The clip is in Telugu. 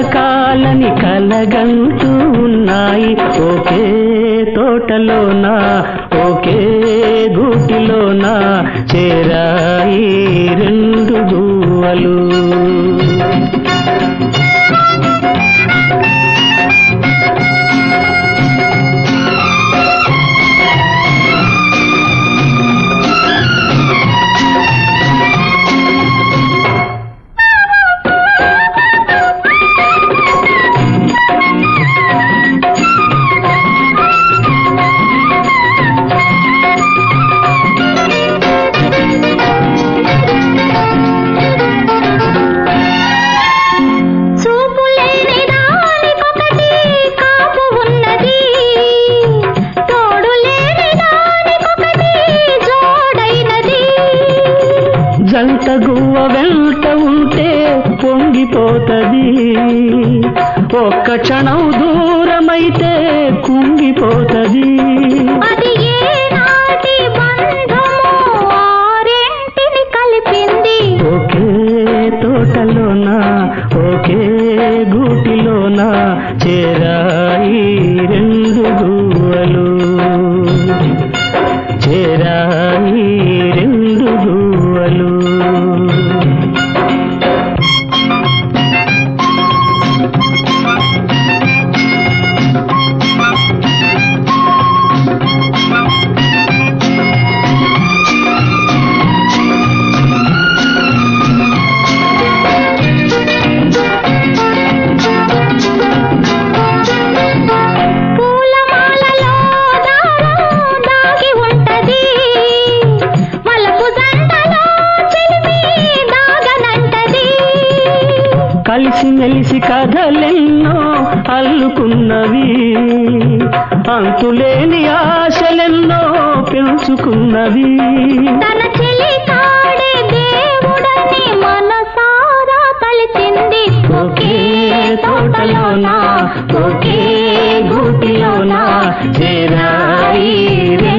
కలకాలని కలగంటూ ఉన్నాయి. ఒకే తోటలోన ఒకే గూటిలోన చేరాయి రెండు గువ్వలు. జంట గువ్వ వెంట ఉంటే పొంగిపోతది, ఒక్క క్షణం దూరమైతే కుంగిపోతది. అది ఏనాటి బంధమో ఆరెంటిని కలిపింది. ఒకే తోటలోన ఒకే గూటిలోన చేరాయి రెండు గువ్వలు, చేరాయి రెండు గువ్వలు. కలిసి మెలిసి కథలెన్నో అల్లుకున్నవి, అంతులేని ఆశలెన్నో పెంచుకున్నవి. తన చెలి కాడే దేవుడని మనసారా తలిచింది. ఒకే తోటలోన ఒకే గూటిలోన చేరాయి